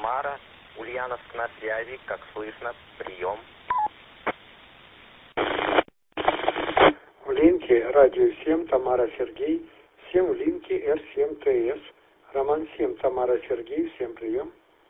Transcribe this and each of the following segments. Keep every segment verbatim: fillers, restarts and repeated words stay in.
Тамара, Ульяновск на связи, как слышно, прием. В линке радио семь Тамара Сергей, всем в линке эр семь тэ эс, Роман семь Тамара Сергей, всем прием.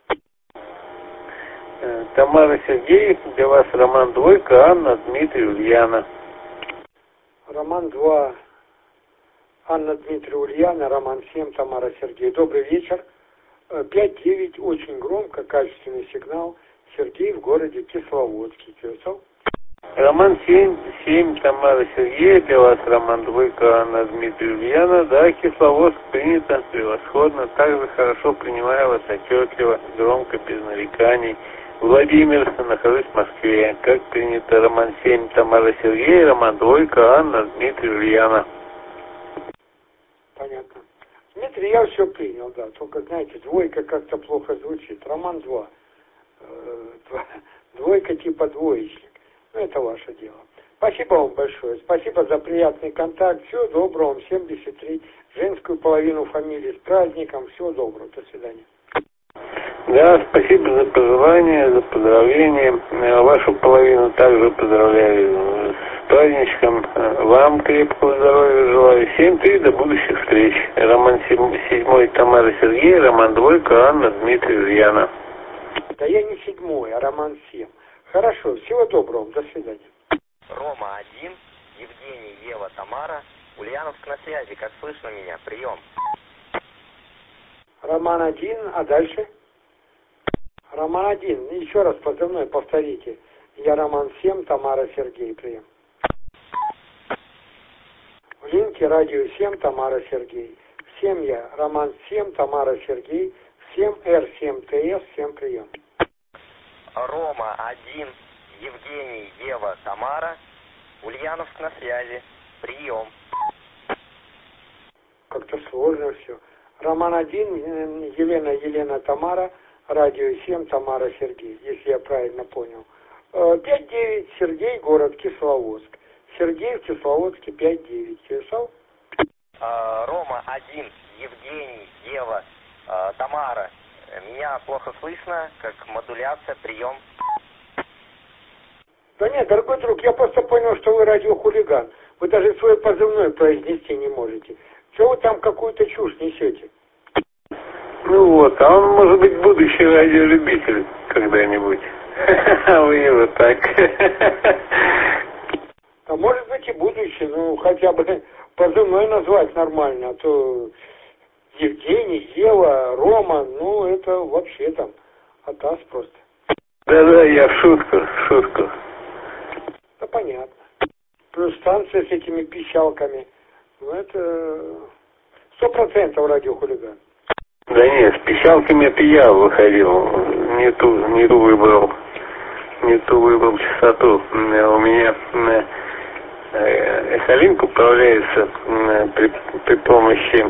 Тамара Сергей, для вас Роман Двойка, Анна, Дмитрий, Ульяна. Роман два, Анна, Дмитрий, Ульяна, Роман семь Тамара Сергей. Добрый вечер. пять девять, очень громко, качественный сигнал. Сергей в городе Кисловодске. Чесов. Роман семь, семь Тамара Сергей, для вас Роман Двойка, Анна, Дмитрий, Ульяна. Да, Кисловодск принято, превосходно. Также хорошо принимаю вас, отчетливо, громко, без нареканий. Владимир, нахожусь в Москве. Как принято, Роман семь Тамара Сергей, Роман Двойка, Анна, Дмитрий, Ульяна. Понятно. Дмитрий, я все принял, да. Только, знаете, двойка как-то плохо звучит. Роман два. Двойка типа двоечник. Ну, это ваше дело. Спасибо вам большое. Спасибо за приятный контакт. Всего доброго вам. семьдесят три. Женскую половину фамилии с праздником. Всего доброго. До свидания. Да, спасибо за пожелания, за поздравления. Вашу половину также поздравляю с праздничком. Вам крепкого здоровья желаю. семь три, до будущих встреч. Роман семь Тамара Сергей, Роман Двойка, Анна, Дмитрий, Ульяна. Да я не седьмой, а Роман семь. Хорошо, всего доброго. До свидания. Рома один, Евгений, Ева, Тамара, Ульяновск на связи, как слышно меня, прием. Роман один, а дальше? Роман один, еще раз позывной повторите. Я Роман семь, Тамара Сергей, прием. В линке радио семь, Тамара Сергей. Всем я Роман семь, Тамара Сергей. Всем эр семь тэ эс, всем прием. Рома один, Евгений, Ева, Тамара, Ульяновск на связи, прием. Как-то сложно все. Роман один, Елена, Елена, Тамара, радио семь, Тамара Сергей, если я правильно понял. пять девять, Сергей, город Кисловодск. Сергей в Кисловодске пять девять. Чесов? Рома один, Евгений, Ева, Тамара. Меня плохо слышно, как модуляция, прием. Да нет, дорогой друг, я просто понял, что вы радиохулиган. Вы даже свой позывной произнести не можете. Чего вы там какую-то чушь несете? Ну вот, а он может быть будущий радиолюбитель когда-нибудь. Вы его так. А может быть и будущий, ну хотя бы позывной назвать нормально, а то Евгений, Ева, Рома, ну это вообще там атас просто. Да-да, я в шутку, в шутку. Да понятно. Плюс станция с этими пищалками, ну это сто процентов радиохулиган. Да нет, с пищалками это я выходил, не ту, не ту выбрал, не ту выбрал частоту. У меня эхолинк управляется при, при помощи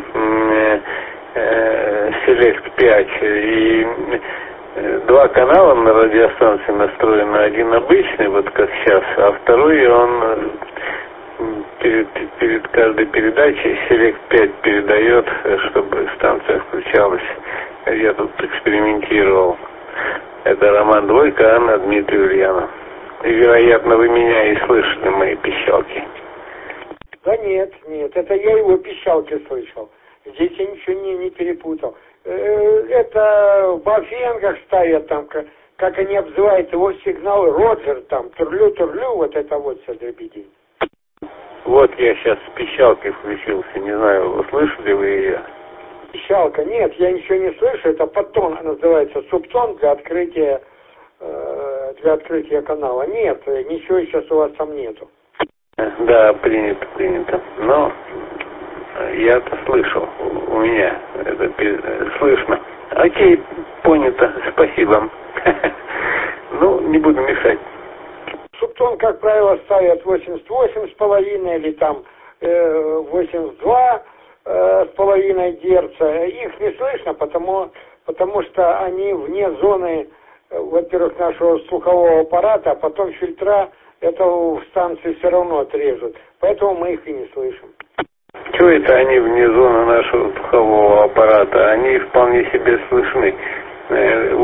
Select пять, и два канала на радиостанции настроены, один обычный, вот как сейчас, а второй он перед, перед каждой передачей Select пять передает, чтобы станция включалась. Я тут экспериментировал. Это Роман Двойка, Анна, Дмитрий, Ульяна. И, вероятно, вы меня и слышали, мои пищалки. Да нет, нет, это я его пищалки слышал. Здесь я ничего не, не перепутал. Это в Бафенгах ставят там, как, как они обзывают его сигнал Роджер, там, турлю-турлю, вот это вот все дребедень. Вот я сейчас с пищалкой включился, не знаю, слышали вы ее? Пищалка, нет, я ничего не слышу, это подтон называется, субтон для открытия, э, для открытия канала. Нет, ничего сейчас у вас там нету. Да, принято, принято. Но я-то слышал, у меня это слышно. Окей, понято, спасибо. Ну, не буду мешать. Субтон, как правило, ставят восемьдесят восемь с половиной или там э, восемьдесят два э, с половиной герца. Их не слышно, потому, потому что они вне зоны, э, во-первых, нашего слухового аппарата, а потом фильтра это станции все равно отрежут. Поэтому мы их и не слышим. Чего это они вне зоны нашего слухового аппарата? Они вполне себе слышны.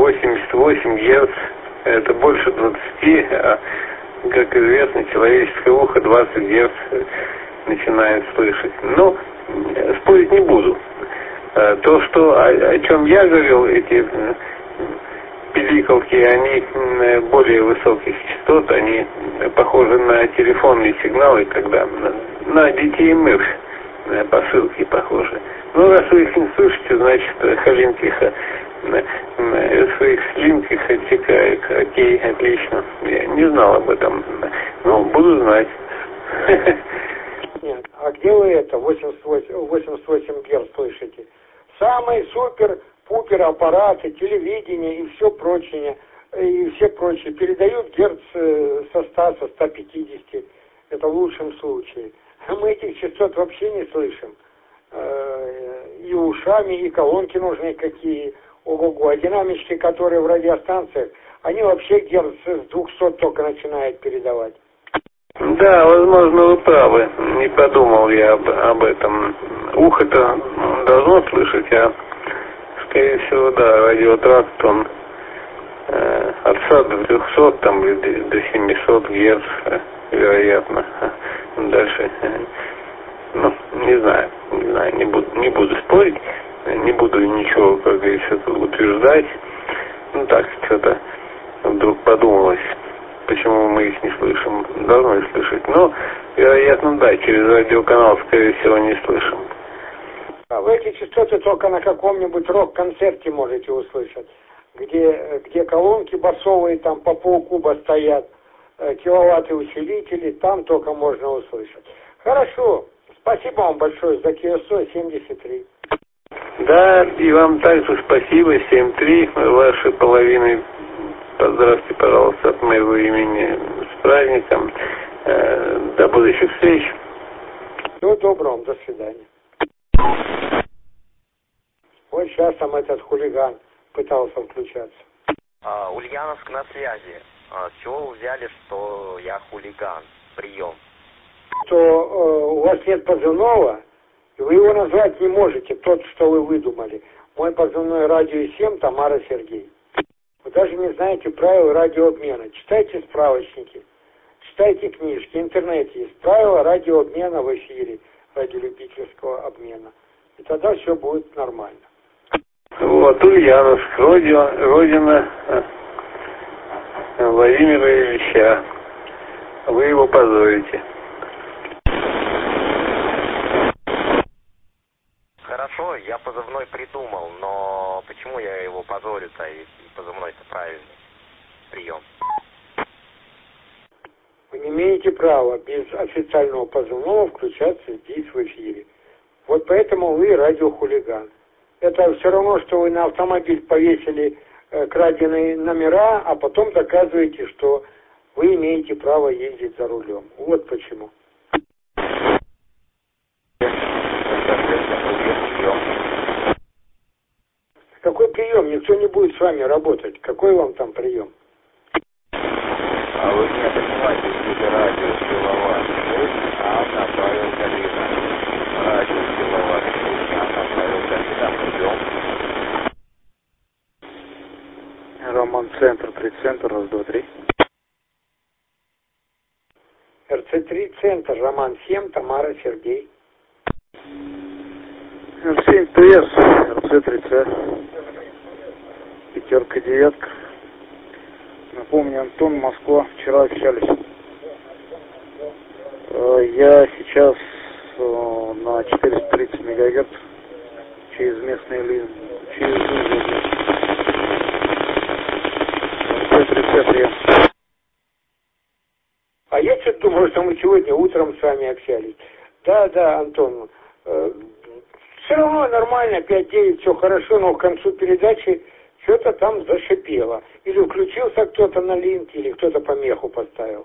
восемьдесят восемь герц, это больше двадцати, а, как известно, человеческое ухо двадцать герц начинает слышать. Но спорить не буду. То, что, о, о чем я говорил, эти пиликалки, они более высоких частот, они похожи на телефонные сигналы, когда на, на ди ти эм эф посылки похожи. Ну, раз вы их не слышите, значит, Халинкиха в своих слинках отсекает. Окей, отлично. Я не знал об этом. Ну, буду знать. Нет, а где вы это, восемьдесят восемь герц слышите? Самые супер-пупер аппараты, телевидение и все прочее, и все прочие передают герц со ста, со ста пятидесяти. Это в лучшем случае. Мы этих частот вообще не слышим. И ушами, и колонки нужны какие. Ого-го. А динамички, которые в радиостанциях, они вообще герц с двухсот только начинают передавать. Да, возможно, вы правы. Не подумал я об, об этом. Ухо-то должно слышать, а, скорее всего, да, радиотракт, он э, от ста до трехсот, там, или до семисот герц, э, вероятно. Дальше, э, ну, не знаю, не знаю, не буду, не буду спорить, не буду ничего, как говорится, утверждать. Ну, так, что-то вдруг подумалось. Почему мы их не слышим? Должны слышать. Но, вероятно, да, через радиоканал, скорее всего, не слышим. А вы эти частоты только на каком-нибудь рок-концерте можете услышать, где, где колонки басовые там по полкуба стоят, киловатты усилители, там только можно услышать. Хорошо. Спасибо вам большое за КСО семьдесят три. Да, и вам также спасибо, семь три, ваши половины. Поздравьте, пожалуйста, от моего имени с праздником. До будущих встреч. Всего доброго, до свидания. Вот сейчас там этот хулиган пытался включаться. А, Ульяновск на связи. А, с чего вы взяли, что я хулиган? Прием. Что э, у вас нет позывного, и вы его назвать не можете, тот, что вы выдумали. Мой позывной радио семь, Тамара Сергей. Вы даже не знаете правил радиообмена. Читайте справочники, читайте книжки, в интернете есть правила радиообмена в эфире, радиолюбительского обмена. И тогда все будет нормально. Вот, Ульяновск, родина, родина Владимира Ильича. Вы его позорите. Хорошо, я позывной придумал, но почему я его позорю-то, если позывной-то правильный? Прием. Вы не имеете права без официального позывного включаться здесь в эфире. Вот поэтому вы радиохулиган. Это все равно, что вы на автомобиль повесили э, краденые номера, а потом доказываете, что вы имеете право ездить за рулем. Вот почему. Какой прием? Никто не будет с вами работать. Какой вам там прием? А вы не понимаете, что радио силовая. Анна Павел Калина. Радио силовая. Анна Павел Калина. Прием. Роман Центр, три Центр, раз, два, три. эр цэ три Центр, Роман семь, Тамара Сергей. эр семь тэ эс, эр цэ три цэ. Пятерка, девятка. Напомню, Антон, Москва. Вчера общались. Я сейчас на четыреста тридцать мегагерц через местные линии. Через эр цэ три цэ прием. А я что-то думал, что мы сегодня утром с вами общались. Да, да, Антон. Э, все равно нормально, пять девять, все хорошо, но к концу передачи что-то там зашипело. Или включился кто-то на линк, или кто-то помеху поставил.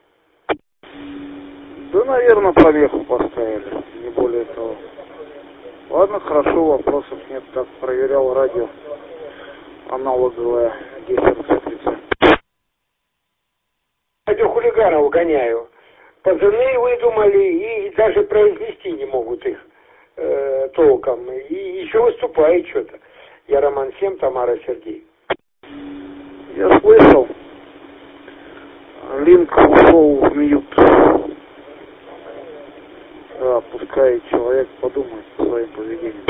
Да, наверное, помеху поставили, не более того. Ладно, хорошо, вопросов нет. Так, проверял радио аналоговое десять эр цэ три цэ. Радиохулиганов гоняю. Позывные выдумали и даже произнести не могут их э, толком. И еще выступает что-то. Я Роман семь, Тамара Сергей. Я слышал. Линк ушел в мьют. Да, пускай человек подумает о своем поведении.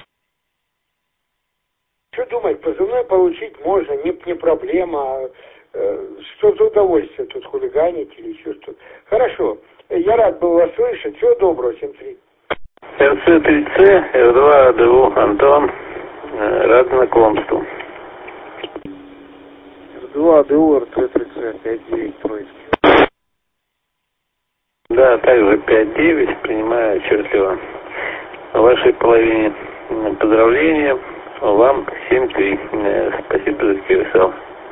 Что думать, позывной получить можно, не, не проблема. Э, что за удовольствие тут хулиганить или еще что-то. Хорошо, я рад был вас слышать. Всего доброго, семь три. эр цэ три цэ, эр два а дэ у, Антон, рад знакомству. эр два а дэ у, эр цэ три цэ, пять девять, Троицкий. Да, также пять девять, принимаю отчетливо. В вашей половине поздравления, вам семь три. Спасибо за кирсал.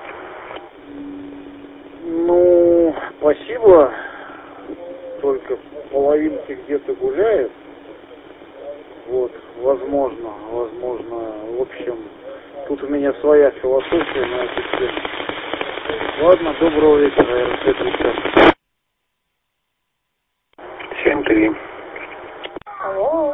Ну, спасибо. Только половинки где-то гуляет. Вот, возможно, возможно, в общем, тут у меня своя философия на эту тему. Ладно, доброго вечера, эр цэ три цэ. семь три. Алло.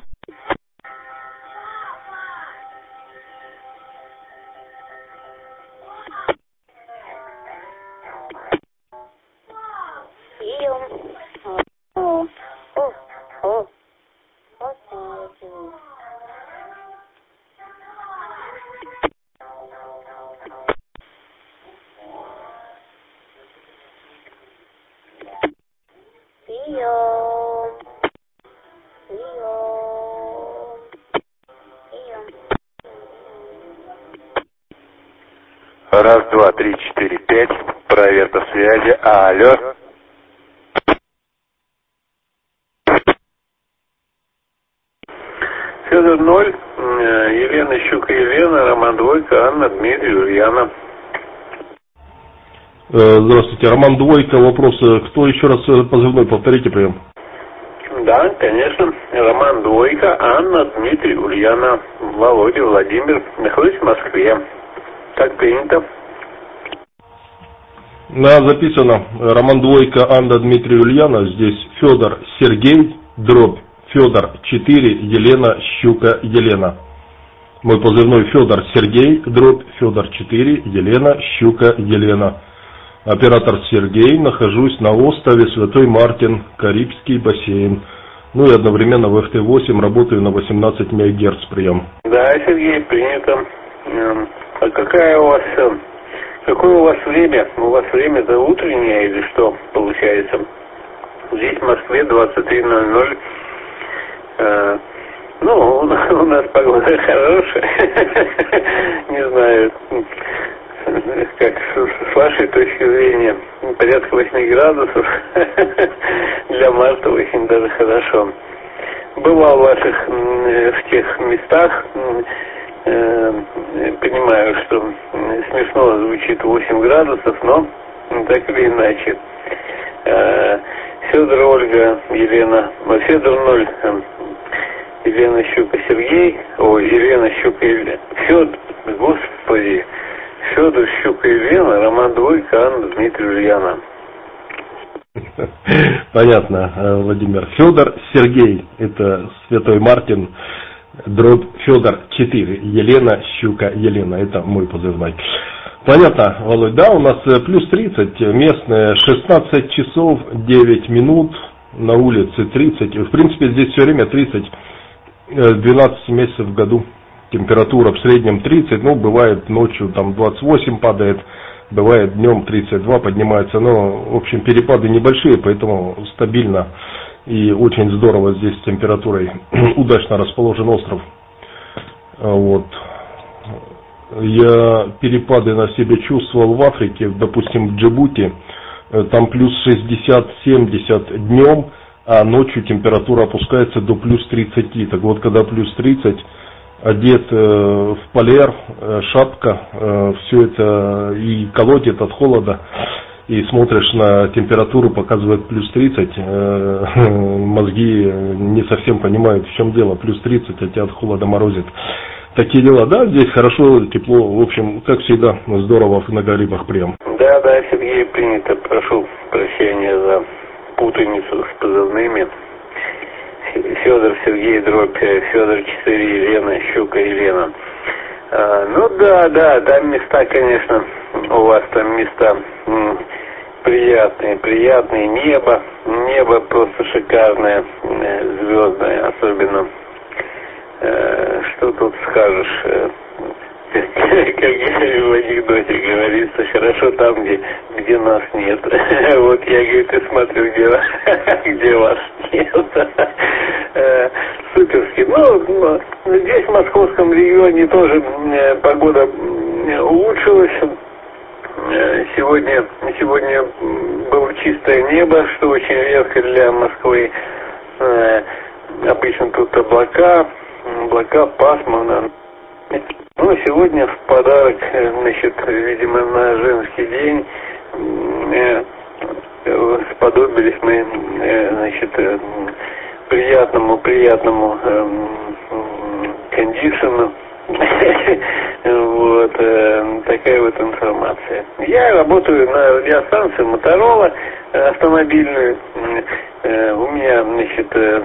Прием. О, о, о. Прием. Прием. Прием. Раз, два, три, четыре, пять. Проверка связи. Алло. Федор ноль, Елена Щука, Елена, Роман Двойка, Анна, Дмитрий, Ульяна. Здравствуйте, Роман Двойка, вопрос, кто еще раз позывной, повторите прием. Да, конечно, Роман Двойка, Анна, Дмитрий, Ульяна, Володя, Владимир, находится в Москве. Как принято? Да, записано. Роман Двойка, Анна, Дмитрий, Ульяна, здесь Федор, Сергей, дробь, Федор четыре, Елена, Щука, Елена. Мой позывной Федор Сергей, дробь, Федор четыре, Елена, Щука, Елена. Оператор Сергей, нахожусь на острове Святой Мартин, Карибский бассейн. Ну и одновременно в эф тэ восемь работаю на восемнадцать мегагерц прием. Да, Сергей, принято. А какая у вас, какое у вас время? У вас время-то утреннее или что получается? Здесь в Москве двадцать три ноль ноль. Э, ну, у нас, у нас погода хорошая. Не знаю, как с, с вашей точки зрения, порядка восьми градусов. Для марта очень даже хорошо. Бывал в ваших, в тех местах, э, понимаю, что смешно звучит восемь градусов, но так или иначе. Э, Федор, Ольга, Елена, Федор ноль, Елена Щука, Сергей, ой, Елена Щука, Елена, Федор, господи, Федор Щука, Елена, Роман Двойка, Анна, Дмитрий, Ульяна. Понятно, Владимир. Федор Сергей, это Святой Мартин, дробь Федор четыре, Елена Щука, Елена, это мой позывной. Понятно, Володь, да, у нас плюс тридцать, местные шестнадцать часов девять минут, на улице тридцать, в принципе здесь все время тридцать, двенадцать месяцев в году, температура в среднем тридцать, ну бывает ночью там двадцать восемь падает, бывает днем тридцать два поднимается, но в общем перепады небольшие, поэтому стабильно и очень здорово здесь с температурой, удачно расположен остров, вот. Я перепады на себе чувствовал в Африке, допустим, в Джибути, там плюс шестьдесят-семьдесят днем, а ночью температура опускается до плюс тридцати. Так вот, когда плюс тридцать, одет в полер, шапка, все это и колотит от холода, и смотришь на температуру, показывает плюс тридцать, мозги не совсем понимают, в чем дело, плюс тридцать, а тебя от холода морозит. Такие дела, да, здесь хорошо, тепло, в общем, как всегда, здорово на Гарибах прием. Да, да, Сергей, принято, прошу прощения за путаницу с позывными. Федор Сергей, дробь, Федор четыре, Елена, Щука, Елена. А, ну да, да, там места, конечно, у вас там места м, приятные, приятные. Небо, небо просто шикарное, э, звездное, особенно. Э, что тут скажешь? Э, как в анекдоте говорится, хорошо там, где, где нас нет. Вот я, говорит, и смотрю, где, где вас нет. Суперски. Ну, здесь, в московском регионе, тоже погода улучшилась. Сегодня, сегодня было чистое небо, что очень редко для Москвы. Обычно тут облака, облака, пасмурно. Ну, сегодня в подарок, значит, видимо, на женский день э, сподобились мы, э, значит, э, приятному, приятному э, кондишену. Вот, э, такая вот информация. Я работаю на радиостанции Моторола автомобильную. Э, у меня, значит, э,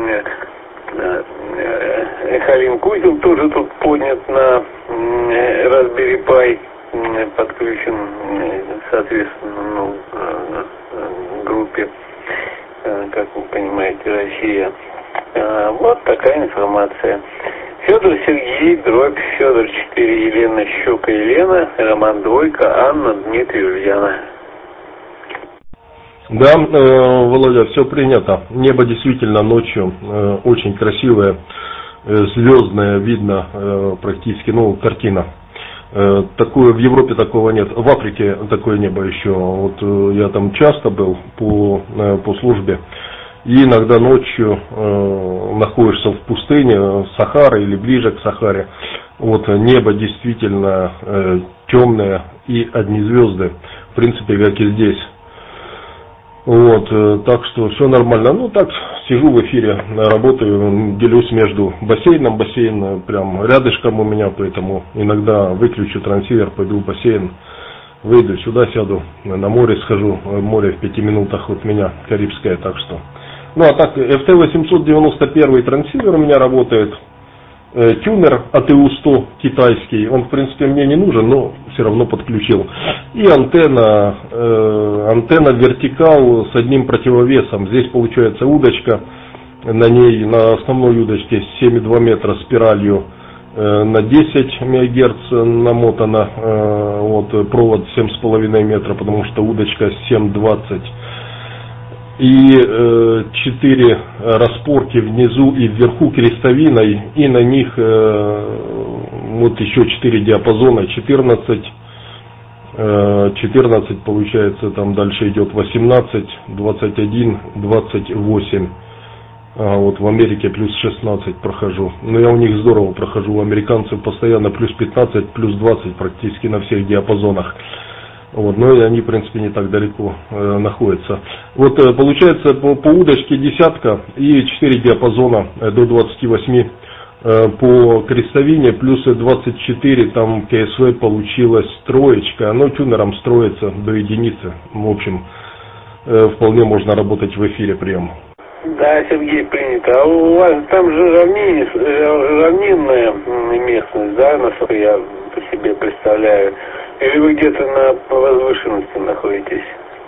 Халин Кузел тоже тут поднят на Raspberry Pi, подключен, соответственно, ну, группе, как вы понимаете, Россия. Вот такая информация. Федор Сергей, дробь, Федор четыре, Елена Щука, Елена, Роман Двойка, Анна, Дмитрий, Ульяна. Да, э, Володя, все принято. Небо действительно ночью э, очень красивое, э, звездное, видно э, практически, ну, картина. Э, такое, в Европе такого нет. В Африке такое небо еще. Вот э, я там часто был по, э, по службе. И иногда ночью э, находишься в пустыне, Сахара или ближе к Сахаре. Вот небо действительно э, темное и одни звезды. В принципе, как и здесь. Вот, э, так что все нормально. Ну так, сижу в эфире, работаю, делюсь между бассейном. Бассейн прям рядышком у меня, поэтому иногда выключу трансивер, пойду в бассейн, выйду сюда, сяду, на море схожу. Море в пяти минутах от меня, Карибское, так что. Ну а так, эф тэ восемьсот девяносто один трансивер у меня работает. Э, тюнер а тэ у сто китайский, он в принципе мне не нужен, но все равно подключил. И антенна, э, антенна вертикал с одним противовесом. Здесь получается удочка, на ней, на основной удочке семь и два метра спиралью э, на десять мегагерц намотана, э, вот, провод семь с половиной метра, потому что удочка семь двадцать. И э, четыре распорки внизу и вверху крестовиной, и на них э, вот еще четыре диапазона, четырнадцать, э, четырнадцать получается, там дальше идет восемнадцать, двадцать один, двадцать восемь. А вот в Америке плюс шестнадцать прохожу. Но я у них здорово прохожу, у американцев постоянно плюс пятнадцать, плюс двадцать практически на всех диапазонах. Вот, но они, в принципе, не так далеко э, находятся. Вот э, получается по, по удочке десятка и четыре диапазона э, до двадцати восьми э, по крестовине, плюс двадцать четыре, там ка эс вэ получилась троечка, оно тюнером строится до единицы. В общем, э, вполне можно работать в эфире прием. Да, Сергей, принято. А у вас там же равнин, равнинная местность, да, насколько я по себе представляю? Или вы где-то на возвышенности находитесь?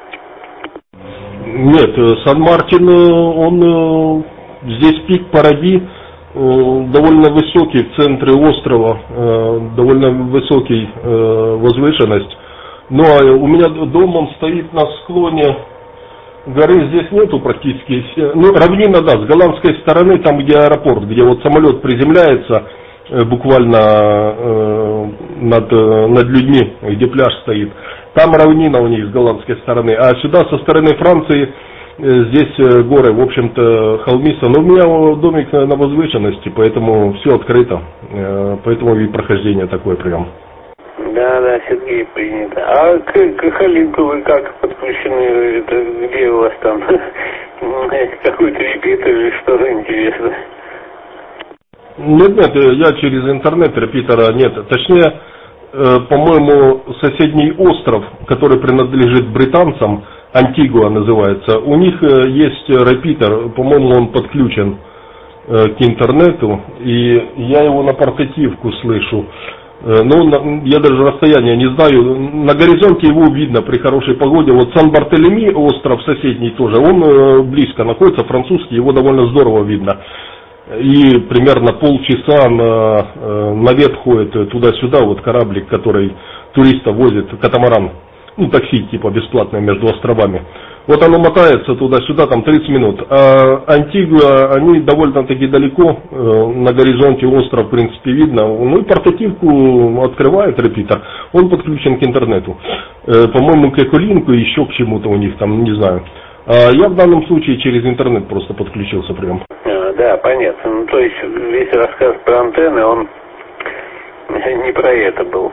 Нет, Сан-Мартин, он здесь пик Паради, довольно высокий в центре острова, довольно высокий возвышенность. Но у меня дом, он стоит на склоне горы, здесь нету практически. Ну, равнина, да, с голландской стороны, там где аэропорт, где вот самолет приземляется, буквально э, над, над людьми, где пляж стоит. Там равнина у них с голландской стороны. А сюда со стороны Франции э, здесь э, горы, в общем-то, холмисто. Но у меня домик на, на возвышенности, поэтому все открыто. Э, поэтому и прохождение такое прям. Да, да, Сергей, принято. А к, к Халинку вы как подключены? Это где у вас там? Какой-то репитер или что-то интересное? Нет, нет, я через интернет, репитера нет. Точнее, э, по-моему, соседний остров, который принадлежит британцам, Антигуа называется, у них э, есть репитер, по-моему, он подключен э, к интернету, и я его на портативку слышу. Ну, я даже расстояние не знаю. На горизонте его видно при хорошей погоде. Вот Сан-Бартелеми, остров соседний тоже, он близко находится, французский, его довольно здорово видно. И примерно полчаса на, навет ходит туда-сюда, вот кораблик, который туристов возит, катамаран, ну такси типа бесплатное между островами. Вот оно мотается туда-сюда, там тридцать минут. А Антигуа, они довольно-таки далеко, на горизонте остров, в принципе, видно. Ну и портативку открывает репитер, он подключен к интернету. По-моему, к Эколинку и еще к чему-то у них там, не знаю. А я в данном случае через интернет просто подключился прям. А, да, понятно. Ну, то есть весь рассказ про антенны, он не про это был.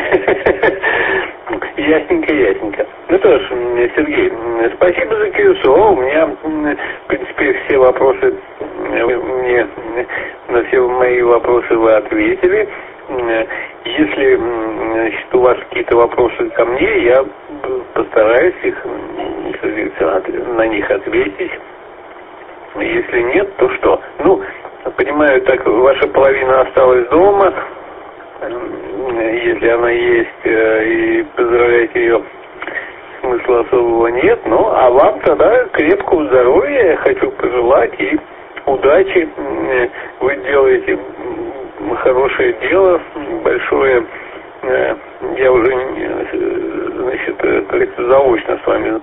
Ясненько, ясненько. Ну что ж, Сергей, спасибо за КСО. У меня, в принципе, все вопросы, мне, на все мои вопросы вы ответили. Если, значит, у вас какие-то вопросы ко мне, я постараюсь их, на них ответить. Если нет, то что? Ну, понимаю, так ваша половина осталась дома, если она есть, и поздравлять ее смысла особого нет. Ну, а вам тогда крепкого здоровья я хочу пожелать и удачи. Вы делаете хорошее дело, большое. Я уже, значит, заочно с вами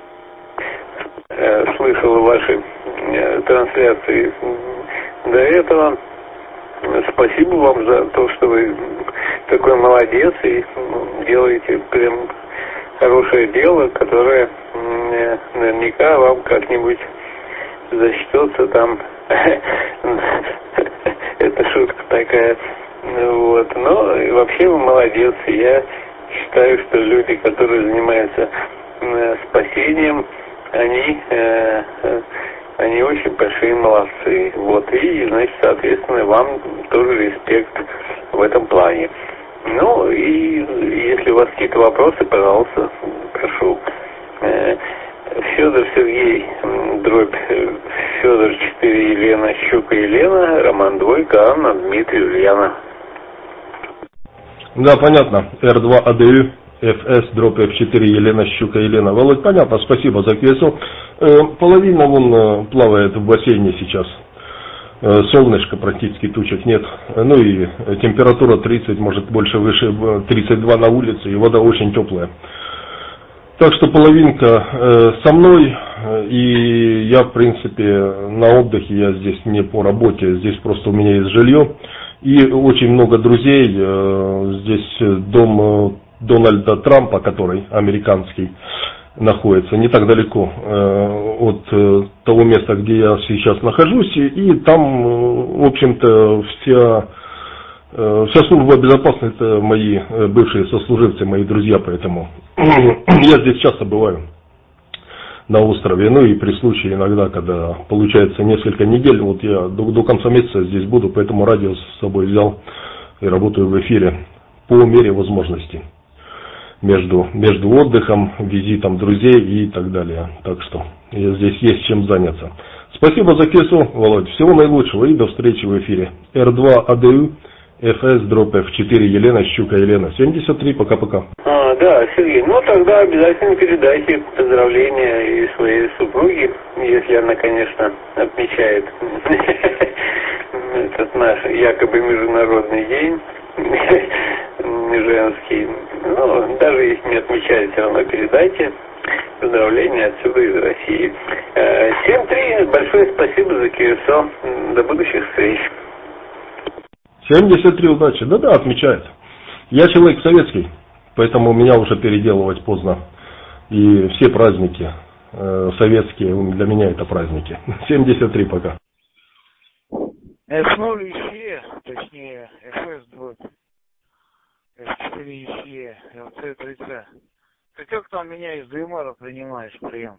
слышал ваши трансляции до этого. Спасибо вам за то, что вы такой молодец и делаете прям хорошее дело, которое наверняка вам как-нибудь зачтется там. Это шутка такая. Вот. Но вообще вы молодец. Я считаю, что люди, которые занимаются спасением, они, они очень большие молодцы. Вот. И, значит, соответственно, вам тоже респект в этом плане. Ну, и если у вас какие-то вопросы, пожалуйста, прошу. Федор Сергей, дробь Федор четыре, Елена, Щука, Елена, Роман Двойка, Анна, Дмитрий, Ульяна. Да, понятно. эр два а дэ ю, эф эс, дробь эф четыре, Елена, Щука, Елена. Володь, понятно, спасибо за КСО. Э, половина вон э, плавает в бассейне сейчас. Э, солнышко, практически тучек нет. Ну и температура тридцать, может больше, выше тридцать два на улице, и вода очень теплая. Так что половинка э, со мной, и я, в принципе, на отдыхе, я здесь не по работе, здесь просто у меня есть жилье. И очень много друзей, э, здесь дом э, Дональда Трампа, который американский, находится не так далеко э, от э, того места, где я сейчас нахожусь. И там, э, в общем-то, вся... Вся служба безопасности — это мои бывшие сослуживцы, мои друзья, поэтому я здесь часто бываю на острове. Ну и при случае иногда, когда получается несколько недель, вот я до, до конца месяца здесь буду, поэтому радио с собой взял и работаю в эфире по мере возможности. Между, между отдыхом, визитом друзей и так далее. Так что здесь есть чем заняться. Спасибо за КСО, Володь. Всего наилучшего и до встречи в эфире. эр два а дэ ю, эф эс, дробь эф четыре, Елена, Щука, Елена, семьдесят три, пока-пока. А, да, Сергей, ну тогда обязательно передайте поздравления и своей супруге, если она, конечно, отмечает этот наш якобы международный день женский. Ну, даже если не отмечаете, все равно передайте поздравления отсюда из России. семь три, большое спасибо за КСО. До будущих встреч. семьдесят три, удачи. Да-да, отмечает. Я человек советский, поэтому меня уже переделывать поздно. И все праздники э, советские, для меня это праздники. семьдесят три пока. эф ноль ИСЕ, точнее, эф эс два, эф четыре ИСЕ, эл си три си. Ты как там меня из Даймара принимаешь прием?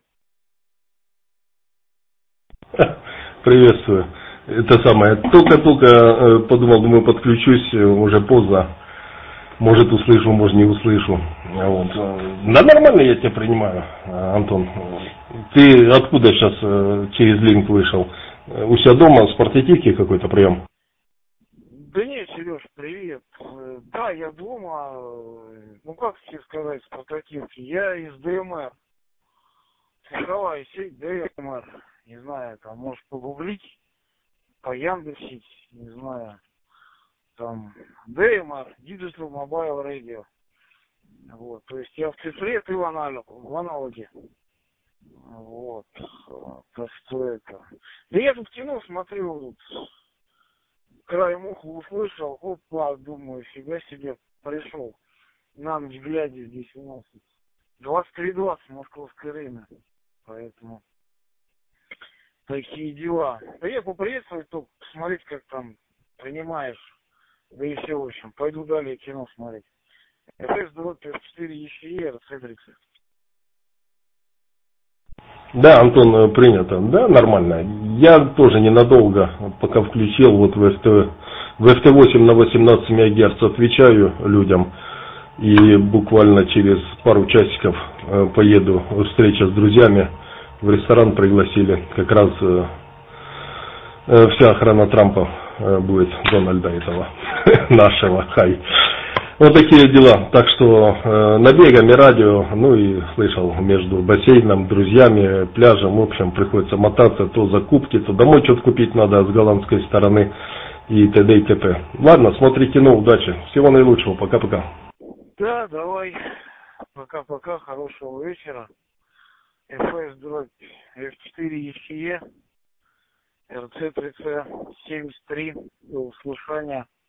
Приветствую. Это самое, только-только подумал, думаю, подключусь, уже поздно. Может услышу, может не услышу. Вот. Да нормально я тебя принимаю, Антон. Ты откуда сейчас через линк вышел? У себя дома с портативки какой-то прием? Да нет, Сереж, привет. Да, я дома, ну как тебе сказать, с портативки, я из ДМР. Цифровая сеть ДМР. Не знаю, там, может погуглить, пояндексить, не знаю. Там, ДМР, Digital Mobile Radio. Вот, то есть я в цифре, ты в аналоге. В аналоге. Вот, так что это. Да я тут кино смотрю, вот, краем уха услышал, опа, думаю, фига себе, пришел. На ночь глядя здесь у нас двадцать три двадцать московское время. Поэтому такие дела. Да я поприветствовать только, посмотреть, как там принимаешь. Да и все, в общем. Пойду далее кино смотреть. эф эс двадцать четыре и си и эр си тридцать. Да, Антон, принято. Да, нормально. Я тоже ненадолго, пока включил вот в эф тэ, в эф тэ восемь на восемнадцать мегагерц отвечаю людям. И буквально через пару часиков поеду, встреча с друзьями, в ресторан пригласили. Как раз вся охрана Трампа будет, Дональда этого, нашего, хай. Вот такие дела. Так что э, набегами радио, ну и слышал, между бассейном, друзьями, пляжем, в общем, приходится мотаться, то закупки, то домой что-то купить надо с голландской стороны и т.д. и т.п. Ладно, смотри кино, удачи. Всего наилучшего, пока-пока. Да, давай. Пока-пока, хорошего вечера. эф эс дробь эф четыре и си и, эр си тридцать семьдесят три, до услышания.